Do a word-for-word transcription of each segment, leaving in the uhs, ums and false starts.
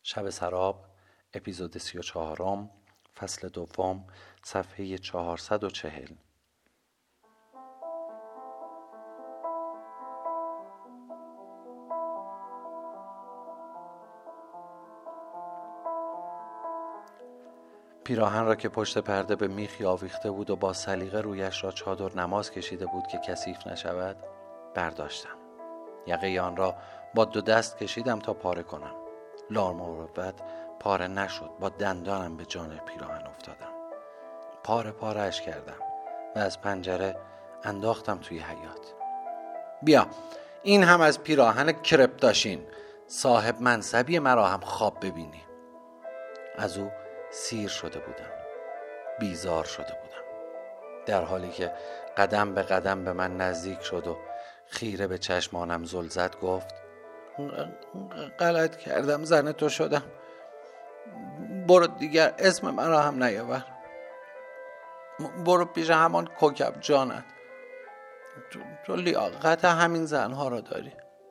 شب سراب، اپیزود سی و چهارم، فصل دوم، صفحه چهارصد و چهل. پیراهن را که پشت پرده به میخی آویخته بود و با سلیقه رویش را چادر نماز کشیده بود که کثیف نشود برداشتم. یقه آن را با دو دست کشیدم تا پاره کنم. لامروت پاره نشد. با دندانم به جان پیراهن افتادم. پاره پاره‌اش کردم و از پنجره انداختم توی حیاط. بیا، این هم از پیراهن کرپتاشین. صاحب منصبی مرا هم خواب ببینی. از او سیر شده بودم. بیزار شده بودم. در حالی که قدم به قدم به من نزدیک شد و خیره به چشمانم زل زد گفت: غلط کردم، زن تو شدم. برو دیگر اسم مرا هم نیاور. برو پیش همان کوکب جانت. تو, تو لیاقت همین زنها را داری.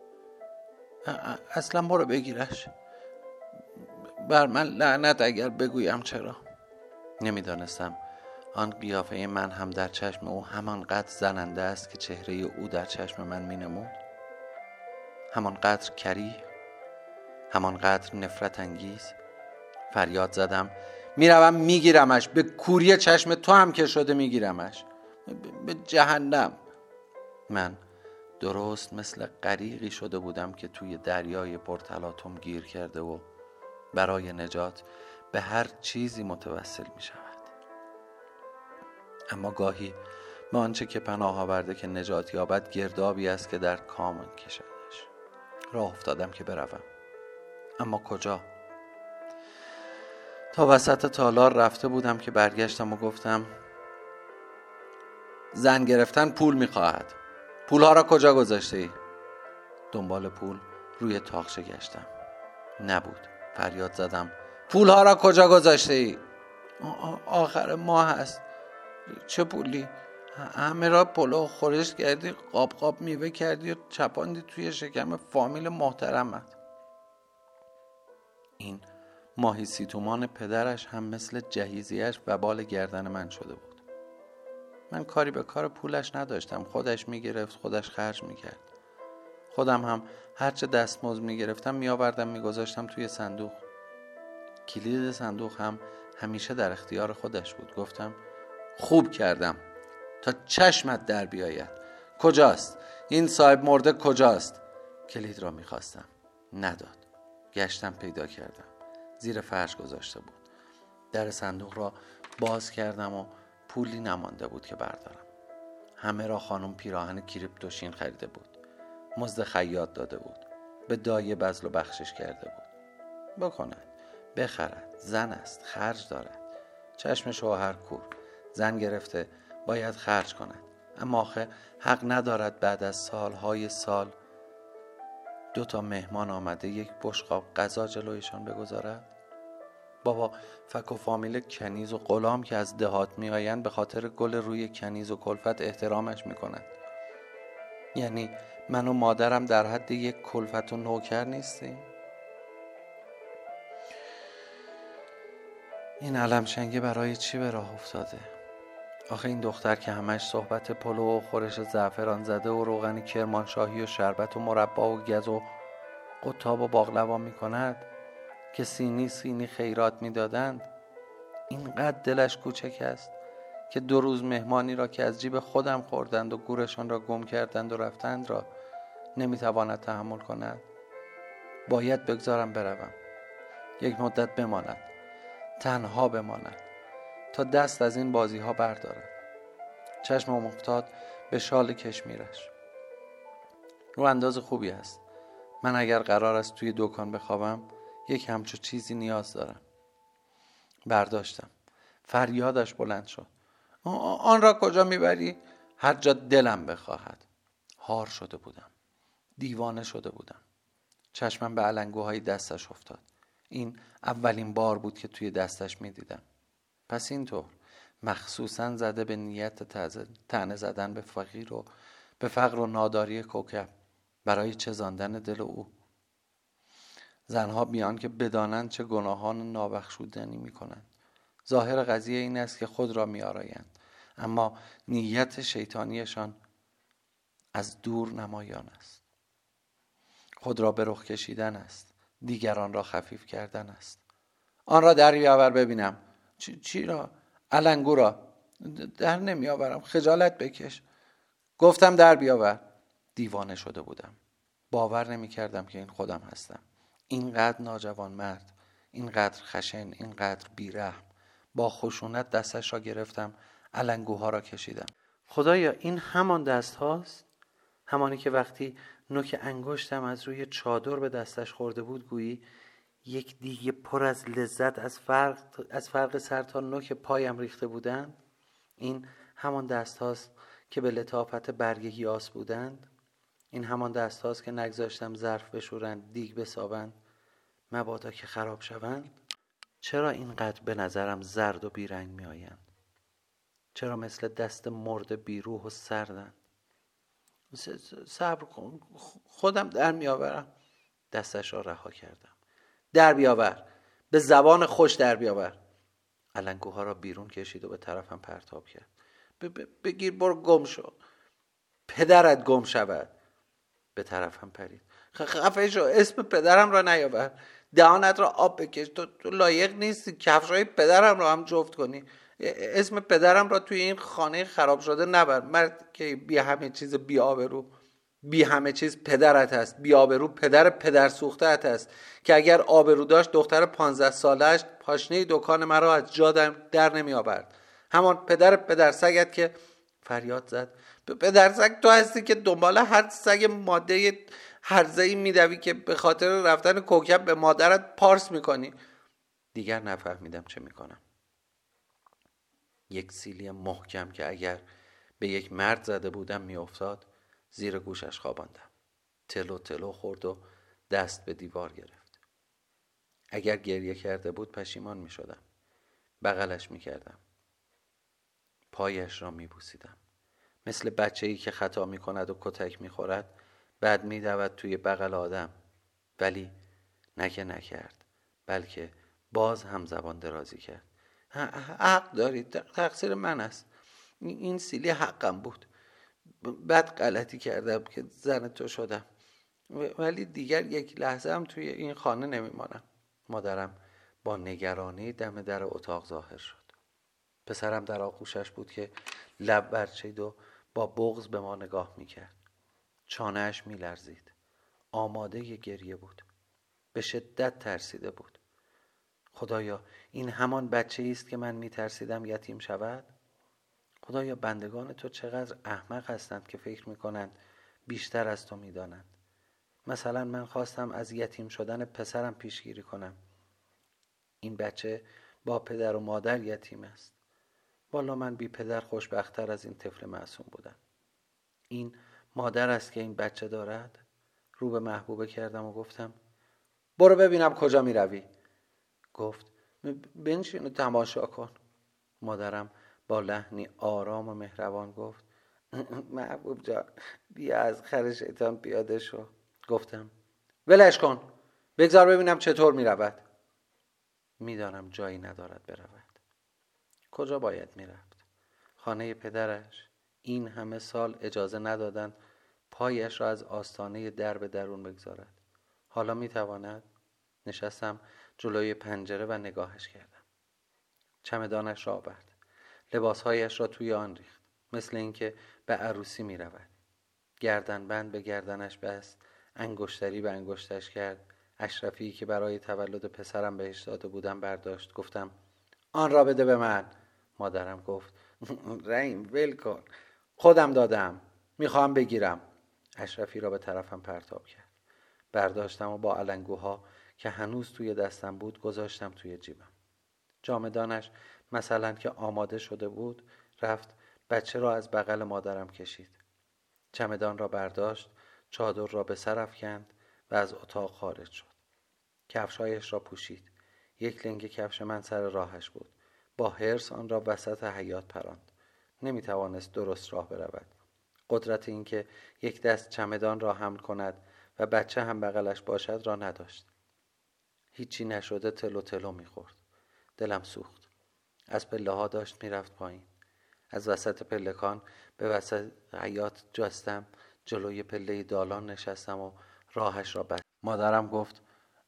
اصلا برو بگیرش. بر من لعنت اگر بگویم چرا. نمیدانستم آن قیافه من هم در چشم او همانقدر زننده است که چهره او در چشم من می نمود. همانقدر کریه، همانقدر نفرت انگیز. فریاد زدم: میروم میگیرمش. به کوری چشم تو هم که شده میگیرمش. به جهنم. من درست مثل غریقی شده بودم که توی دریای پرتلاطم گیر کرده و برای نجات به هر چیزی متوسل می شود. اما گاهی به آنچه که پناه آورده که نجات یابد گردابی است که در کام کشدش. راه افتادم که بروم، اما کجا؟ تا وسط تالار رفته بودم که برگشتم و گفتم: زن گرفتن پول میخواهد. پولها را کجا گذاشته ای؟ دنبال پول روی تاقچه گشتم. نبود. فریاد زدم: پولها را کجا گذاشته ای؟ آخر ماه هست. چه پولی؟ همه را پلو خورش کردی، قاب قاب میوه کردی و چپاندی توی شکم فامیل محترمت. این ماهی سی تومان پدرش هم مثل جهیزیه‌اش وبال گردن من شده بود. من کاری به کار پولش نداشتم. خودش میگرفت، خودش خرج میکرد. خودم هم هرچه دستمزد میگرفتم میآوردم میگذاشتم توی صندوق. کلید صندوق هم همیشه در اختیار خودش بود. گفتم: خوب کردم تا چشمت در بیاید. کجاست؟ این صاحب مرده کجاست؟ کلید را میخواستم. نداد. گشتم پیدا کردم. زیر فرش گذاشته بود. در صندوق را باز کردم و پولی نمانده بود که بردارم. همه را خانم پیراهن کریپتوشین خریده بود. مزد خیاط داده بود. به دایه بذل و بخشش کرده بود. بکند، بخرد. زن است، خرج دارد. چشم شوهر کور. زن گرفته، باید خرج کند. اما آخه حق ندارد بعد از سالهای سال دو تا مهمان آمده یک بشقاب غذا جلویشان بگذارد؟ بابا فک و فامیل کنیز و غلام که از دهات می آیند به خاطر گل روی کنیز و کلفت احترامش می کنند. یعنی من و مادرم در حد یک کلفت و نوکر نیستیم؟ این علم شنگه برای چی به راه افتاده؟ آخه این دختر که همش صحبت پلو و خورش زعفران زده و روغن کرمانشاهی و شربت و مربا و گز و قطاب و باقلوا می کند که سینی سینی خیرات می دادند، اینقدر دلش کوچک است که دو روز مهمانی را که از جیب خودم خوردند و گورشان را گم کردند و رفتند را نمی تواند تحمل کند. باید بگذارم بروم. یک مدت بماند. تنها بماند تا دست از این بازی ها بردارد. چشمم افتاد به شال کشمیرش. رو انداز خوبی است. من اگر قرار است توی دکان بخوابم یک همچو چیزی نیاز دارم. برداشتم. فریادش بلند شد: آن را کجا میبری؟ هر جا دلم بخواهد. هار شده بودم. دیوانه شده بودم. چشمم به علنگوهای دستش افتاد. این اولین بار بود که توی دستش میدیدم. پس اینطور مخصوصاً زده به نیت طعنه زدن به فقیر و به فقر و ناداری کوکب برای چزاندن دل او. زنها بیان که بدانند چه گناهان نابخشودنی میکنند. ظاهر قضیه این است که خود را میآرایند، اما نیت شیطانیشان از دور نمایان است. خود را به رخ کشیدن است، دیگران را خفیف کردن است. آن را در بیاور ببینم. چی, چی را؟ علنگو را. در نمی آورم، خجالت بکش. گفتم در بیاور. دیوانه شده بودم. باور نمی کردم که این خودم هستم. اینقدر ناجوان مرد، اینقدر خشن، اینقدر بیرحم. با خشونت دستش را گرفتم، علنگوها را کشیدم. خدایا این همان دست هاست؟ همانی که وقتی نوک انگشتم از روی چادر به دستش خورده بود گویی یک دیگه پر از لذت از فرق از فرق سر تا نوک پایم ریخته بودند. این همان دست هاست که به لطافت برگ یاس بودند. این همان دست هاست که نگذاشتم ظرف بشورند، دیگ بسابند، مبادا که خراب شوند. چرا اینقدر به نظرم زرد و بیرنگ می آیند؟ چرا مثل دست مرده بیروح و سردند؟ صبر کن، خودم در می آورم. دستش را رها کردم. در بیاور، به زبان خوش در بیاور. علنگوها را بیرون کشید و به طرفم پرتاب کرد. بگیر برو گم شو، پدرت گم شود. به طرفم پرید. خفه شو، اسم پدرم را نیاور. دهانت را آب بکش. تو, تو لایق نیستی کفشای پدرم را هم جفت کنی. اسم پدرم را توی این خانه خراب شده نبر. مرد که بی همه چیز بی آبرو، بی همه چیز پدرت هست. بی آبرو پدر پدر سوخته‌ات هست که اگر آبرو داشت دختر پانزده ساله‌اش پاشنه دکان مرا از جا در, در نمی آورد. همان پدر پدر سگت که فریاد زد. پدر سگ تو هستی که دنبال هر سگ ماده هرزه‌ای میدوی که به خاطر رفتن کوکب به مادرت پارس میکنی. دیگر نفهمیدم چه میکنم. یک سیلی محکم که اگر به یک مرد زده بودم میافتاد زیر گوشش خواباندم. تلو تلو خورد و دست به دیوار گرفت. اگر گریه کرده بود پشیمان میشدم. بغلش میکردم. پایش را میبوسیدم. مثل بچه‌ای که خطا میکند و کتک میخورد بعد میدود توی بغل آدم. ولی نکه نکرد، بلکه باز هم زبان درازی کرد. حق دارید، تقصیر من است. این سیلی حقم بود. بد غلطی کردم که زن تو شدم، ولی دیگر یک لحظه هم توی این خانه نمیمانم. مادرم با نگرانی دم در اتاق ظاهر شد. پسرم در آغوشش بود که لب برچید و با بغض به ما نگاه میکرد. چانه‌اش میلرزید. آماده ی گریه بود. به شدت ترسیده بود. خدایا این همان بچه‌ای است که من میترسیدم یتیم شود؟ خدایا بندگان تو چقدر احمق هستند که فکر میکنند بیشتر از تو میدانند. مثلا من خواستم از یتیم شدن پسرم پیشگیری کنم. این بچه با پدر و مادر یتیم است. والا من بی پدر خوشبخت‌تر از این طفل معصوم بودم. این مادر است که این بچه دارد. رو به محبوبه کردم و گفتم برو ببینم کجا می روی. گفت بنشین و تماشا کن. مادرم با لحنی آرام و مهربان گفت محبوب جان بیا از خر شیطان پیاده شو. گفتم ولش کن، بگذار ببینم چطور می رود. می دانم جایی ندارد برود. کجا باید می رفت؟ خانه پدرش. این همه سال اجازه ندادند پایش را از آستانه در به درون بگذارد. حالا می تواند؟ نشستم جلوی پنجره و نگاهش کردم. چمدانش را آورد. لباسهایش را توی آن ریخت. مثل اینکه به عروسی می رود. گردن بند به گردنش بست. انگشتری به انگشتش کرد. اشرفی که برای تولد پسرم بهش داده بودم برداشت. گفتم آن را بده به من. مادرم گفت رحیم ول کن، خودم دادم، میخوام بگیرم. اشرفی را به طرفم پرتاب کرد. برداشتم و با علنگوها که هنوز توی دستم بود گذاشتم توی جیبم. جامدانش مثلا که آماده شده بود رفت بچه را از بغل مادرم کشید. چمدان را برداشت، چادر را به سر افکند و از اتاق خارج شد. کفشایش را پوشید. یک لنگ کفش من سر راهش بود. با حرص آن را وسط حیاط پراند. نمی توانست درست راه برود. قدرت این که یک دست چمدان را حمل کند و بچه هم بغلش باشد را نداشت. هیچی نشده تلو تلو میخورد. دلم سوخت. از پله ها داشت میرفت پایین. از وسط پلکان به وسط حیاط جستم. جلوی پله دالان نشستم و راهش را بستم. مادرم گفت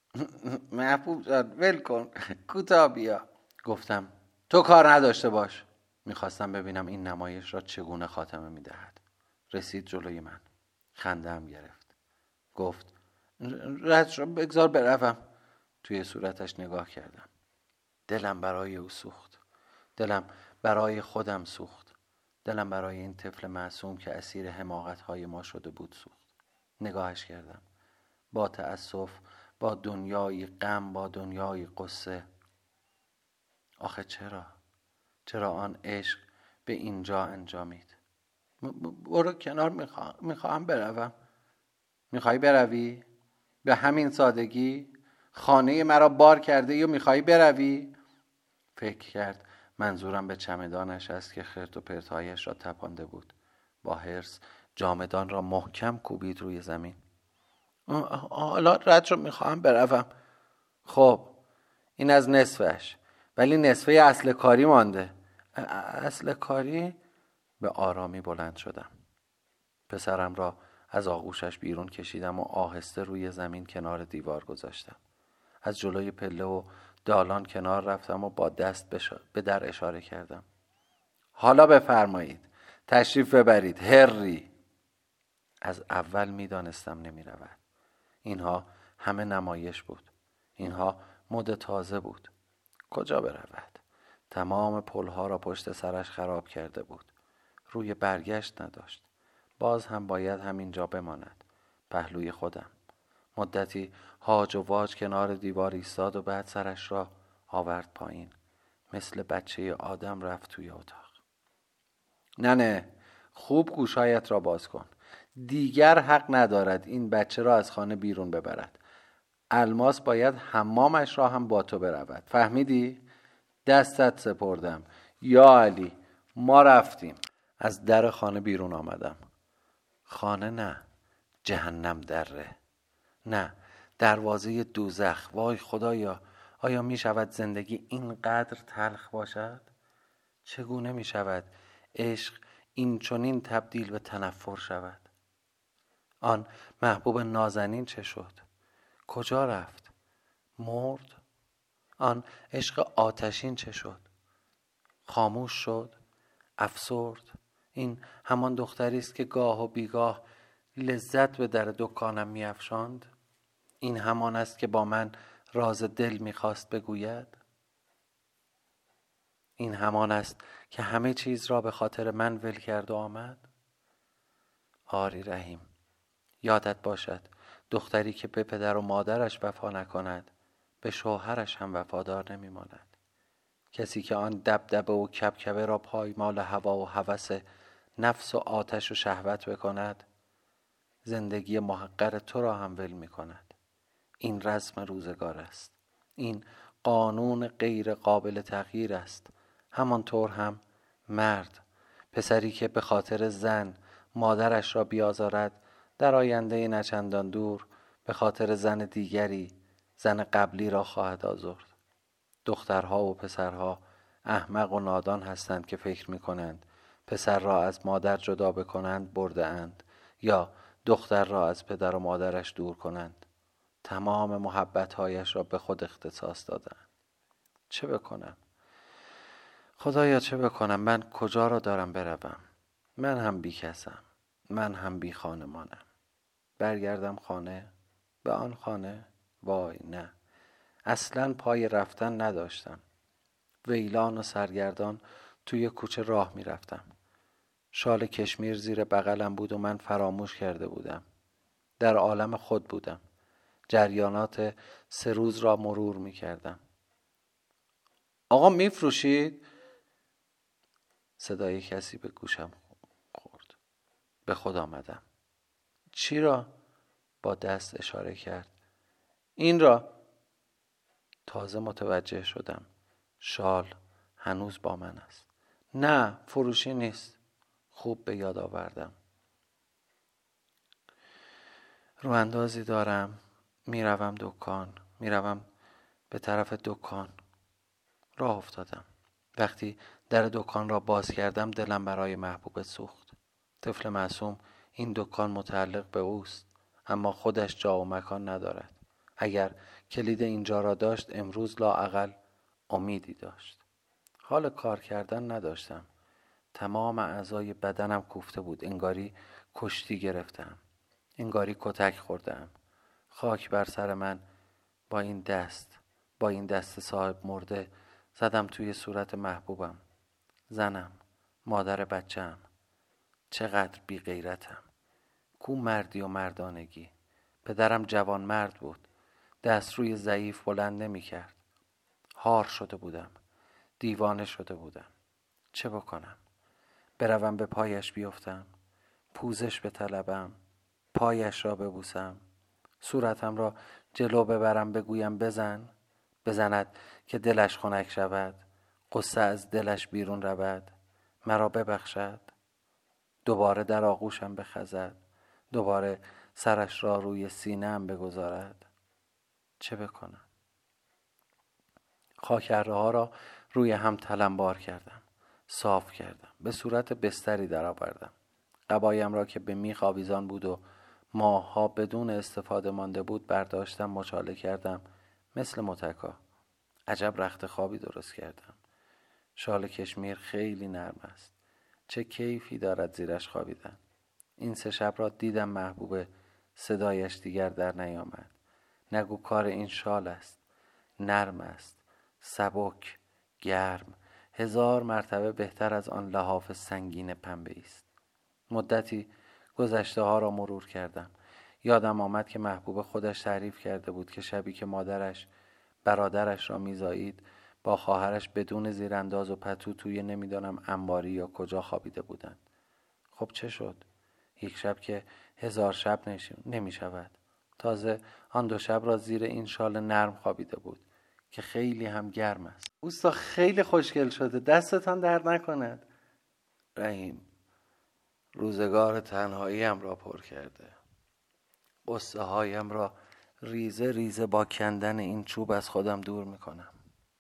محبوب جان ول کن، کوتاه بیا. گفتم تو کار نداشته باش. میخواستم ببینم این نمایش را چگونه خاتمه میدهد. رسید جلوی من. خنده‌ام گرفت. گفت رد شو، بگذار بروم. توی صورتش نگاه کردم. دلم برای او سوخت. دلم برای خودم سوخت. دلم برای این طفل معصوم که اسیر حماقت‌های ما شده بود سوخت. نگاهش کردم. با تأسف، با دنیای غم، با دنیای قصه. آخه چرا؟ چرا آن عشق به اینجا انجامید؟ برو کنار، میخوا... میخواهم بروم. میخوای بروی؟ به همین سادگی؟ خانه مرا بار کرده یا میخوای بروی؟ فکر کرد منظورم به چمدانش است که خرت و پرتهایش را تپانده بود. با حرص جامدان را محکم کوبید روی زمین. حالا رد رو میخواهم بروم. خب این از نصفش، ولی نصفه اصل کاری مانده. اصل کاری؟ به آرامی بلند شدم. پسرم را از آغوشش بیرون کشیدم و آهسته روی زمین کنار دیوار گذاشتم. از جلوی پله و دالان کنار رفتم و با دست به در اشاره کردم. حالا بفرمایید، تشریف ببرید هری. از اول می دانستم نمی رود. اینها همه نمایش بود. اینها مد تازه بود. کجا برود؟ تمام پلها را پشت سرش خراب کرده بود. روی برگشت نداشت. باز هم باید همینجا بماند. پهلوی خودم. مدتی هاج و واج کنار دیوار ایستاد و بعد سرش را آورد پایین. مثل بچه آدم رفت توی اتاق. نه نه، خوب گوشایت را باز کن. دیگر حق ندارد این بچه را از خانه بیرون ببرد. الماس باید حمامش را هم با تو برود. فهمیدی؟ دستت سپردم. یا علی، ما رفتیم. از در خانه بیرون آمدم. خانه نه، جهنم دره. نه، دروازه دوزخ. وای خدایا، آیا می شود زندگی اینقدر تلخ باشد؟ چگونه می شود عشق این چنین تبدیل به تنفر شود؟ آن محبوب نازنین چه شد؟ کجا رفت؟ مرد؟ آن عشق آتشین چه شد؟ خاموش شد؟ افسرد؟ این همان دختری است که گاه و بیگاه لذت به در دکانم می افشاند؟ این همان است که با من راز دل می خواست بگوید؟ این همان است که همه چیز را به خاطر من ول کرد و آمد؟ آری رحیم، یادت باشد دختری که به پدر و مادرش وفا نکند به شوهرش هم وفادار نمی ماند. کسی که آن دبدبه و کبکبه را پایمال هوا و هوس نفس و آتش و شهوت بکند، زندگی محقر تو را هم ول می کند. این رسم روزگار است. این قانون غیر قابل تغییر است. همانطور هم مرد، پسری که به خاطر زن مادرش را بیازارد، در آینده نچندان دور به خاطر زن دیگری زن قبلی را خواهد آزرد. دخترها و پسرها احمق و نادان هستند که فکر می کنند پسر را از مادر جدا بکنند برده اند، یا دختر را از پدر و مادرش دور کنند. تمام محبتهایش را به خود اختصاص دادند. چه بکنم؟ خدایا چه بکنم؟ من کجا را دارم بروم؟ من هم بی کسم. من هم بی خانمانم. برگردم خانه؟ به آن خانه؟ وای نه، اصلا پای رفتن نداشتم. ویلان و سرگردان توی کوچه راه می رفتم. شال کشمیر زیر بغلم بود و من فراموش کرده بودم. در عالم خود بودم. جریانات سه روز را مرور می کردم. آقا می فروشید؟ صدای کسی به گوشم خورد. به خود آمدم. چی را؟ با دست اشاره کرد. این را. تازه متوجه شدم شال هنوز با من است. نه، فروشی نیست. خوب به یاد آوردم. رو اندازی دارم. میروم دکان. میروم به طرف دکان راه افتادم. وقتی در دکان را باز کردم دلم برای محبوب سوخت. طفل معصوم، این دکان متعلق به اوست، اما خودش جا و مکان ندارد. اگر کلید اینجا را داشت امروز لااقل امیدی داشت. حال کار کردن نداشتم. تمام اعضای بدنم کوفته بود. انگاری کشتی گرفتم. انگاری کتک خوردم. خاک بر سر من. با این دست با این دست صاحب مرده زدم توی صورت محبوبم. زنم، مادر بچه‌ام. چقدر بی غیرتم. کو مردی و مردانگی. پدرم جوان مرد بود. دست روی ضعیف بلند نمی کرد. هار شده بودم. دیوانه شده بودم. چه بکنم؟ بروم به پایش بیفتم، پوزش بطلبم، پایش را ببوسم، صورتم را جلو ببرم بگویم بزن، بزند که دلش خنک شود، قصه از دلش بیرون رود، مرا ببخشد، دوباره در آغوشم بخزد، دوباره سرش را روی سینه‌ام بگذارد. چه بکنم؟ خاکره ها را روی هم تلمبار کردم. صاف کردم. به صورت بستری درآوردم. قبایم را که به میخ آویزان بود و ماه‌ها بدون استفاده مانده بود برداشتم، مچاله کردم مثل متکا. عجب رخت خوابی درست کردم. شال کشمیر خیلی نرم است. چه کیفی دارد زیرش خوابیدن. این سه شب را دیدم محبوب صدایش دیگر در نیامد. نگو کار این شال است. نرم است. سبک، گرم، هزار مرتبه بهتر از آن لحاف سنگین پنبه است. مدتی گذشته ها را مرور کردم. یادم آمد که محبوب خودش تعریف کرده بود که شبی که مادرش برادرش را میزایید با خواهرش بدون زیرانداز و پتو توی نمیدانم انباری یا کجا خوابیده بودند. خب چه شد؟ یک شب که هزار شب نمی شود. تازه آن دو شب را زیر این شال نرم خوابیده بود که خیلی هم گرم است. اوستا خیلی خوشگل شده. دستتان درد نکند. رحیم، روزگار تنهاییم را پر کرده. قصه هایم را ریزه ریزه با کندن این چوب از خودم دور میکنم.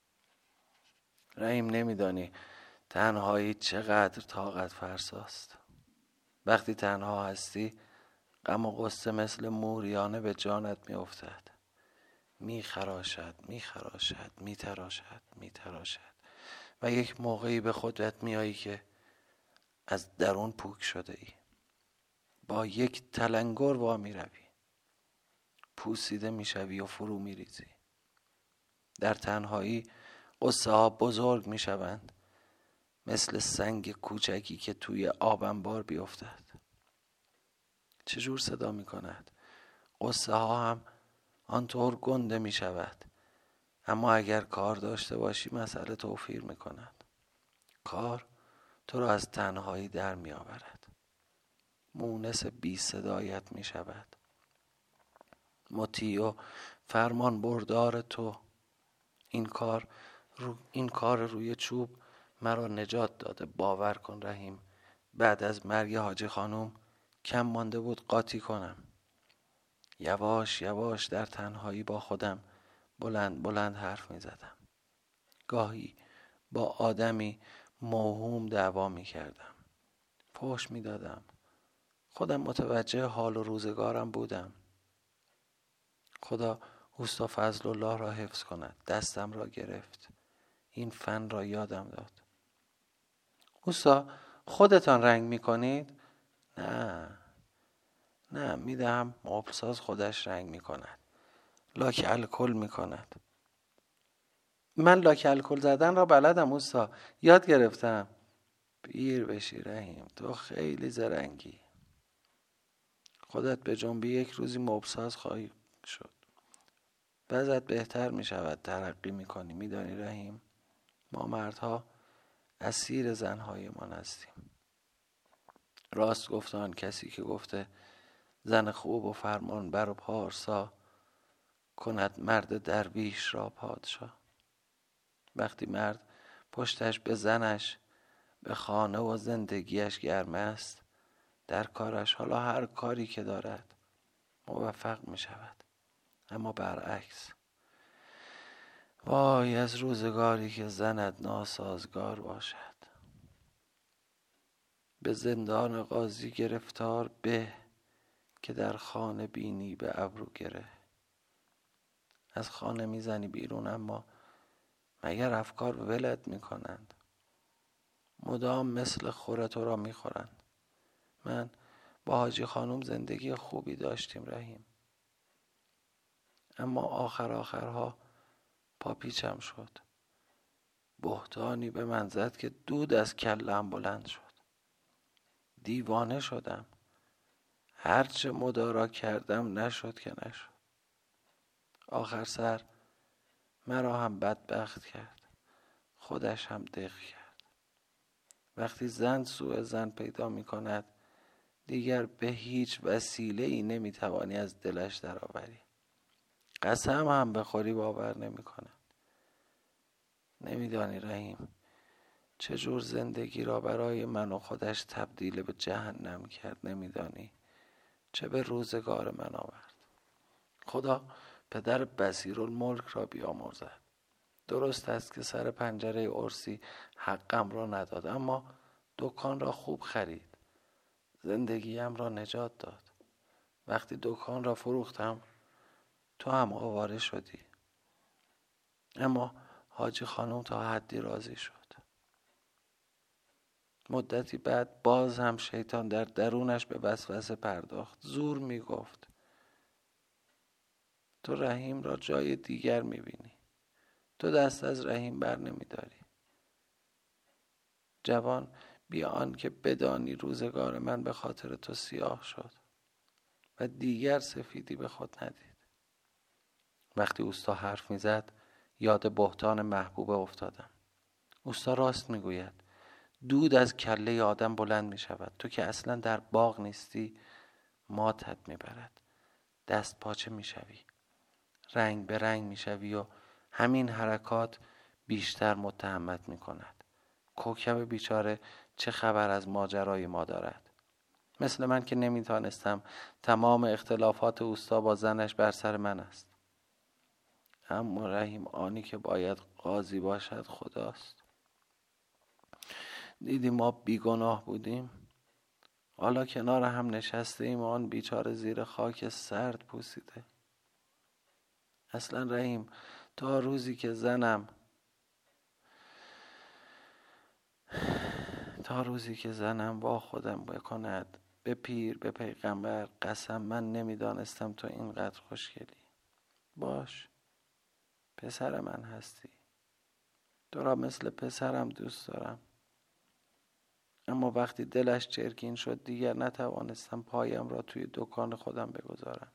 رحیم، نمیدانی تنهایی چقدر طاقت فرساست. وقتی تنها هستی غم و غصه مثل موریانه به جانت میافتد. می خراشد می خراشد می تراشد می تراشد و یک موقعی به خودت میایی که از درون پوک شده ای. با یک تلنگر وا می روی. پوسیده می شوی و فرو می ریزی. در تنهایی قصه ها بزرگ می شوند، مثل سنگ کوچکی که توی آب انبار بیفتد. چجور صدا می کند؟ قصه ها هم آنطور گنده می شود. اما اگر کار داشته باشی مسئله توفیر می کند. کار تو را از تنهایی در می آورد. مونس بی صدایت می شود. مطیع و فرمان بردار تو. این کار رو این کار روی چوب مرا نجات داده. باور کن رحیم، بعد از مرگ حاجی خانوم کم مانده بود قاطی کنم. یواش یواش در تنهایی با خودم بلند بلند حرف می زدم. گاهی با آدمی موهوم دعوا می کردم. فحش می دادم. خودم متوجه حال و روزگارم بودم. خدا اوستا فضل الله را حفظ کند. دستم را گرفت. این فن را یادم داد. اوستا خودتان رنگ می کنید؟ نه نه می دهم مبلساز خودش رنگ می کند. لاک الکل می کند. من لاک الکل زدن را بلدم اوستا، یاد گرفتم. پیر بشی رحیم، تو خیلی زرنگی. خودت به جنبی یک روزی مبلساز خواهی شد. وضعت بهتر می شود، ترقی می کنی. می دانی رحیم، ما مردها اسیر زنهای ما هستیم. راست گفتان کسی که گفته زن خوب و فرمان بر و پارسا کند مرد درویش را پادشاه. وقتی مرد پشتش به زنش، به خانه و زندگیش گرم است، در کارش، حالا هر کاری که دارد، موفق می شود. اما برعکس وای از روزگاری که زنت ناسازگار باشد. به زندان قاضی گرفتار به، که در خانه بینی به ابرو گره. از خانه میزنی بیرون، اما مگر افکار ولت میکنند؟ مدام مثل خوره تو را میخورند. من با حاجی خانم زندگی خوبی داشتیم رحیم، اما آخر آخرها پاپیچم شد. بهتانی به من زد که دود از کلم بلند شد. دیوانه شدم. هرچه مدارا کردم نشد که نشد. آخر سر مرا هم بدبخت کرد، خودش هم دق کرد. وقتی زن سوء زن پیدا می کند، دیگر به هیچ وسیله ای نمی توانی از دلش درآوری. قسم هم بخوری باور نمی کند. نمیدانی رحیم چجور زندگی را برای من و خودش تبدیل به جهنم کرد. نمیدانی چه به روزگار من آورد. خدا پدر بصیرالملک را بیامرزد. درست است که سر پنجره عرسی حقم را نداد، اما دکان را خوب خرید. زندگیم را نجات داد. وقتی دکان را فروختم تو هم آواره شدی، اما حاجی خانم تا حدی راضی شد. مدتی بعد باز هم شیطان در درونش به وسوسه پرداخت. زور می گفت تو رحیم را جای دیگر می بینی. تو دست از رحیم بر نمی داری. جوان بی آن که بدانی روزگار من به خاطر تو سیاه شد و دیگر سفیدی به خود ندید. وقتی اوستا حرف می زد یاد بهتان محبوبه افتادم. اوستا راست می گوید. دود از کله آدم بلند می شود. تو که اصلا در باغ نیستی ماتت می برد. دست پاچه می شوی. رنگ به رنگ می شوی و همین حرکات بیشتر متهمت می کند. کوکب بیچاره چه خبر از ماجرای ما دارد؟ مثل من که نمی تانستم تمام اختلافات اوستا با زنش بر سر من است. اما رحیم آنی که باید قاضی باشد خداست. دیدی ما بیگناه بودیم. حالا کنار هم نشسته ایم و آن بیچاره زیر خاک سرد پوسیده. اصلا رحیم تا روزی که زنم تا روزی که زنم با خودم بکند به پیر به پیغمبر قسم من نمیدانستم تو اینقدر خوشگلی. باش پسر من هستی. تو را مثل پسرم دوست دارم. اما وقتی دلش چرکین شد دیگر نتوانستم پایم را توی دکان خودم بگذارم.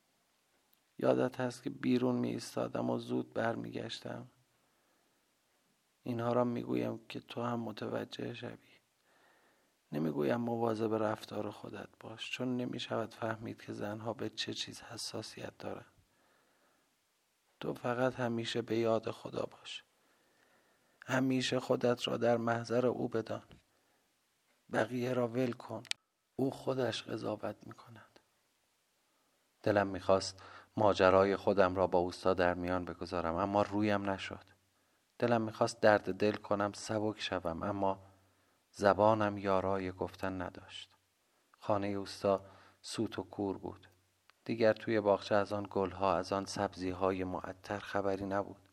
یادت هست که بیرون می ایستادم و زود بر می گشتم. اینها را می گویم که تو هم متوجه شوی. نمی گویم مواظب رفتار خودت باش، چون نمی شود فهمید که زنها به چه چیز حساسیت دارن. تو فقط همیشه به یاد خدا باش. همیشه خودت را در محضر او بدان. بقیه را ول کن. او خودش قضاوت می کند. دلم می خواست ماجرای خودم را با اوستا در میان بگذارم، اما رویم نشد. دلم می خواست درد دل کنم، سبک شوم، اما زبانم یارای گفتن نداشت. خانه اوستا سوت و کور بود. دیگر توی باغچه از آن گلها، از آن سبزیهای معطر خبری نبود.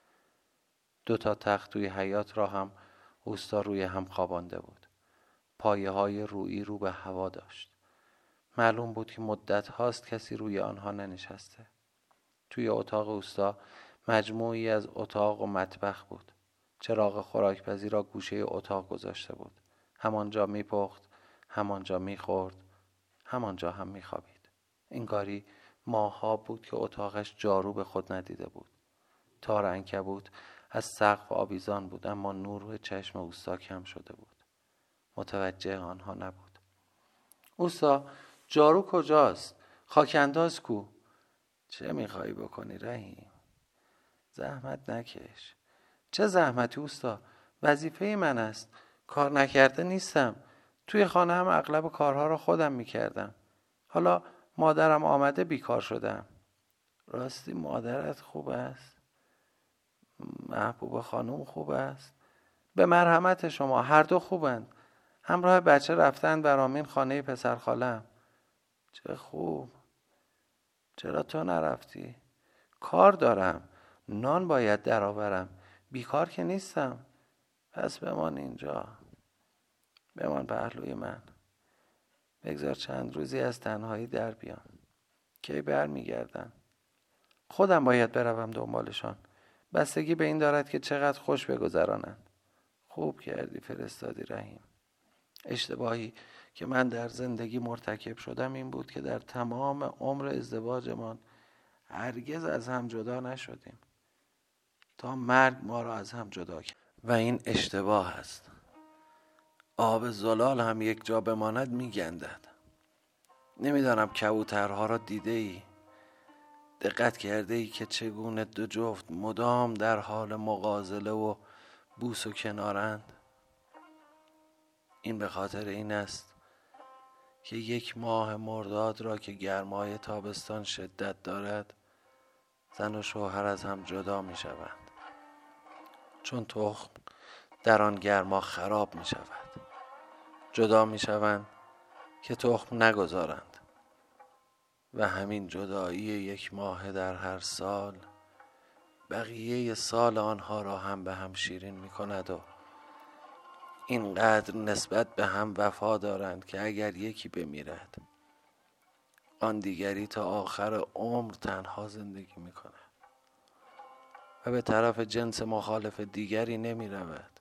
دو تا تخت توی حیاط را هم اوستا روی هم خوابانده بود. پایه های رویی رو به هوا داشت. معلوم بود که مدت هاست کسی روی آنها ننشسته. توی اتاق اوستا مجموعی از اتاق و مطبخ بود. چراغ خوراکپزی را گوشه اتاق گذاشته بود. همانجا میپخت، همانجا میخورد، همانجا هم میخوابید. انگاری ماها بود که اتاقش جارو به خود ندیده بود. تار عنکبوت از سقف آویزان بود، اما نور به چشم اوستا کم شده بود. متوجه آنها نبود. اوستا جارو کجاست؟ خاک‌انداز کو؟ چه میخوایی بکنی رحیم؟ زحمت نکش. چه زحمتی اوستا؟ وظیفه من است. کار نکرده نیستم. توی خانه هم اغلب کارها را خودم میکردم. حالا مادرم آمده بیکار شدم. راستی مادرت خوب است؟ محبوب خانم خوب است؟ به مرحمت شما هر دو خوبند. همراه بچه رفتند برامین خانه پسر خالم. چه خوب. چرا تو نرفتی؟ کار دارم، نان باید درآورم، بیکار که نیستم. پس بمان اینجا، بمان پهلوی من. بگذار چند روزی از تنهایی در بیام. کی بر میگردن؟ خودم باید بروم دنبالشان. بستگی به این دارد که چقدر خوش بگذرانند. خوب کردی فرستادی رحیم. اشتباهی که من در زندگی مرتکب شدم این بود که در تمام عمر ازدواجمان هرگز از هم جدا نشدیم. تا مرگ ما را از هم جدا کرد و این اشتباه است. آب زلال هم یک جا بماند میگندد. نمیدانم کبوترها را دیده ای؟ دقت کرده ای که چگونه دو جفت مدام در حال مغازله و بوس و کنارند؟ این به خاطر این است که یک ماه مرداد را که گرمای تابستان شدت دارد، زن و شوهر از هم جدا می شوند، چون تخم در آن گرما خراب می شود. جدا می شوند که تخم نگذارند و همین جدایی یک ماه در هر سال بقیه سال آنها را هم به هم شیرین می کند و اینقدر نسبت به هم وفا دارند که اگر یکی بمیرد آن دیگری تا آخر عمر تنها زندگی می کند و به طرف جنس مخالف دیگری نمی رود.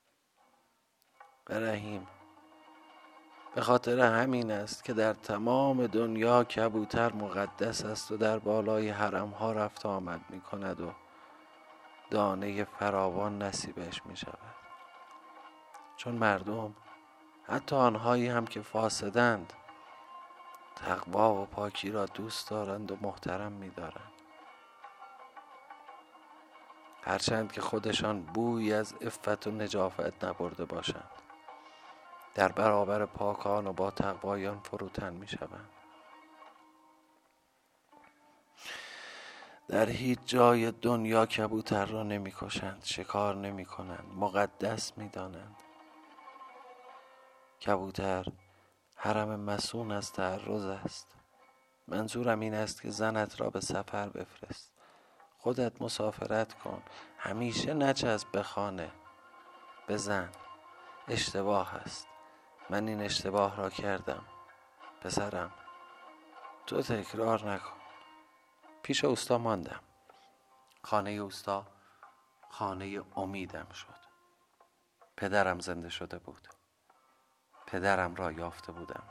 و رحیم به خاطر همین است که در تمام دنیا کبوتر مقدس است و در بالای حرم ها رفت آمد می کند و دانه فراوان نصیبش می شود. چون مردم، حتی آنهایی هم که فاسدند، تقوا و پاکی را دوست دارند و محترم می دارند، هرچند که خودشان بوی از عفت و نجافت نبرده باشند. در برابر پاکان و با تقوایان فروتن می شوند. در هیچ جای دنیا کبوتر را نمی کشند، شکار نمی کنند، مقدس می دانند. کبوتر حرم مسون از تعرض است. منظورم این است که زنت را به سفر بفرست، خودت مسافرت کن، همیشه نچسب به خانه. بزن. اشتباه است. من این اشتباه را کردم. پسرم، تو تکرار نکن. پیش اوستا ماندم. خانه اوستا خانه امیدم شد. پدرم زنده شده بود. پدرم را یافته بودم.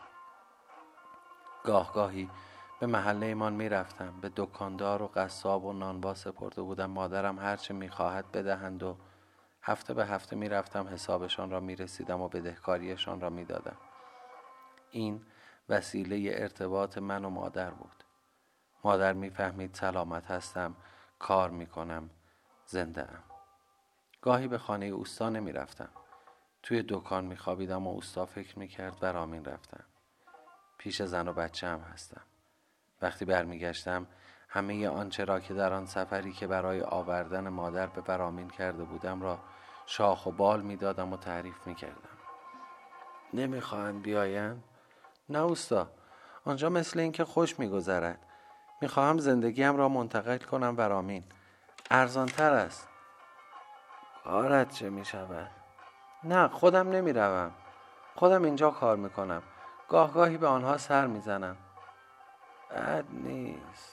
گاه گاهی به محله ایمان می رفتم. به دکاندار و قصاب و نانوا سپرده بودم مادرم هرچه می خواهد بدهند و هفته به هفته می رفتم حسابشان را می رسیدم و بدهکاریشان را می دادم. این وسیله ارتباط من و مادر بود. مادر می فهمید سلامت هستم، کار می کنم، زنده ام. گاهی به خانه اوستا نمی رفتم. توی دکان می خوابیدم و اوستا فکر می کرد و رامین رفتم. پیش زن و بچه هم هستم. وقتی برمیگشتم همه آنچه را که در آن سفری که برای آوردن مادر به برامین کرده بودم را شاخ و بال می دادم و تعریف می کردم. نمی خواهند بیاین؟ نه اوستا، آنجا مثل این که خوش می گذرد. می خواهم زندگیم را منتقل کنم برامین. ارزانتر است. کارت چه می شود؟ نه، خودم نمی روم. خودم اینجا کار می کنم. گاه گاهی به آنها سر می زنم. بد نیست.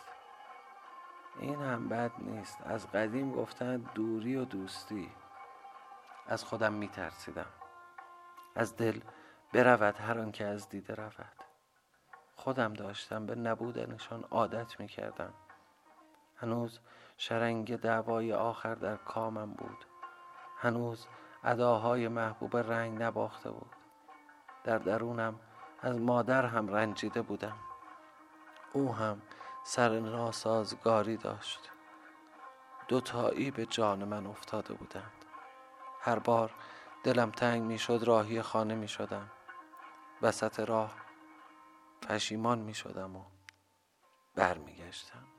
این هم بد نیست. از قدیم گفتند دوری و دوستی. از خودم می ترسیدم. از دل برود هر آن که از دیده رود. خودم داشتم به نبودنشان عادت می کردم. هنوز شرنگ دعوای آخر در کامم بود. هنوز اداهای محبوب رنگ نباخته بود. در درونم از مادر هم رنجیده بودم. او هم سر ناسازگاری داشت. دوتایی به جان من افتاده بودند. هر بار دلم تنگ می شد راهی خانه می شدم. وسط راه پشیمان می شدم و بر می گشتم.